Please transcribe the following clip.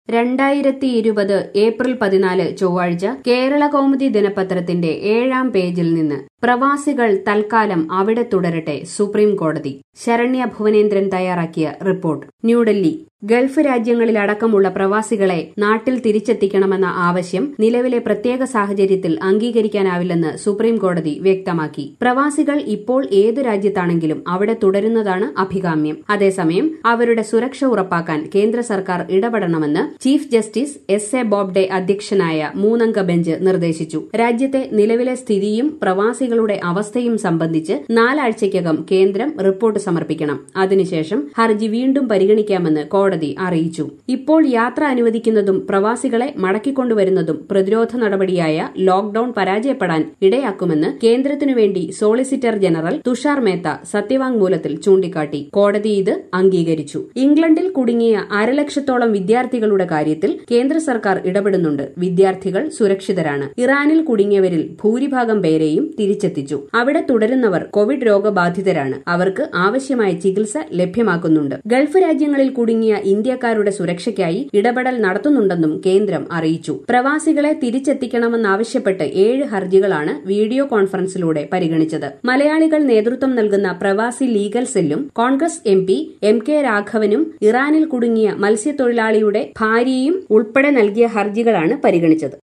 2020 April 14 ചൊവ്വാഴ്ച കേരളകൗമുദി ദിനപത്രത്തിന്റെ 7-ാം പേജിൽ നിന്ന് പ്രവാസികൾ തൽക്കാലം അവിടെ തുടരട്ടെ സുപ്രീം കോടതി. ശരണ്യ ഭുവനേന്ദ്രൻ തയ്യാറാക്കിയ റിപ്പോർട്ട്. ന്യൂഡൽഹി. ഗൾഫ് രാജ്യങ്ങളിലടക്കമുള്ള പ്രവാസികളെ നാട്ടിൽ തിരിച്ചെത്തിക്കണമെന്ന ആവശ്യം നിലവിലെ പ്രത്യേക സാഹചര്യത്തിൽ അംഗീകരിക്കാനാവില്ലെന്ന് സുപ്രീം കോടതി വ്യക്തമാക്കി. പ്രവാസികൾ ഇപ്പോൾ ഏതു രാജ്യത്താണെങ്കിലും അവിടെ തുടരുന്നതാണ് അഭികാമ്യം. അതേസമയം അവരുടെ സുരക്ഷ ഉറപ്പാക്കാൻ കേന്ദ്ര സർക്കാർ ഇടപെടണമെന്ന് ചീഫ് ജസ്റ്റിസ് എസ്.എ. ബോബ്ഡെ അധ്യക്ഷനായ 3-അംഗ ബെഞ്ച് നിർദ്ദേശിച്ചു. രാജ്യത്തെ നിലവിലെ സ്ഥിതിയും പ്രവാസികളുടെ അവസ്ഥയും സംബന്ധിച്ച് 4 ആഴ്ചയ്ക്കകം കേന്ദ്രം റിപ്പോർട്ട് സമർപ്പിക്കണം. അതിനുശേഷം ഹർജി വീണ്ടും പരിഗണിക്കാമെന്ന് കോടതി അറിയിച്ചു. ഇപ്പോൾ യാത്ര അനുവദിക്കുന്നതും പ്രവാസികളെ മടക്കിക്കൊണ്ടുവരുന്നതും പ്രതിരോധ നടപടിയായ ലോക്ഡൌൺ പരാജയപ്പെടാൻ ഇടയാക്കുമെന്ന് കേന്ദ്രത്തിനുവേണ്ടി സോളിസിറ്റർ ജനറൽ തുഷാർ മേത്ത സത്യവാങ്മൂലത്തിൽ ചൂണ്ടിക്കാട്ടി. കോടതി ഇത് അംഗീകരിച്ചു. ഇംഗ്ലണ്ടിൽ കുടുങ്ങിയ 1,00,000-ത്തോളം വിദ്യാർത്ഥികളുടെ കാര്യത്തിൽ കേന്ദ്ര സർക്കാർ ഇടപെടുന്നുണ്ട്. വിദ്യാർത്ഥികൾ സുരക്ഷിതരാണ്. ഇറാനിൽ കുടുങ്ങിയവരിൽ ഭൂരിഭാഗം പേരെയും തിരിച്ചെത്തിച്ചു. അവിടെ തുടരുന്നവർ കോവിഡ് രോഗബാധിതരാണ്. അവർക്ക് ആവശ്യമായ ചികിത്സ ലഭ്യമാക്കുന്നുണ്ട്. ഗൾഫ് രാജ്യങ്ങളിൽ കുടുങ്ങിയ ഇന്ത്യക്കാരുടെ സുരക്ഷയ്ക്കായി ഇടപെടൽ നടത്തുന്നുണ്ടെന്നും കേന്ദ്രം അറിയിച്ചു. പ്രവാസികളെ തിരിച്ചെത്തിക്കണമെന്നാവശ്യപ്പെട്ട് 7 ഹർജികളാണ് വീഡിയോ കോൺഫറൻസിലൂടെ പരിഗണിച്ചത്. മലയാളികൾ നേതൃത്വം നൽകുന്ന പ്രവാസി ലീഗൽ സെല്ലും കോൺഗ്രസ് MP MK രാഘവനും ഇറാനിൽ കുടുങ്ങിയ മത്സ്യത്തൊഴിലാളിയുടെ ഭാര്യയും ഉൾപ്പെടെ നൽകിയ ഹർജികളാണ് പരിഗണിച്ചത്.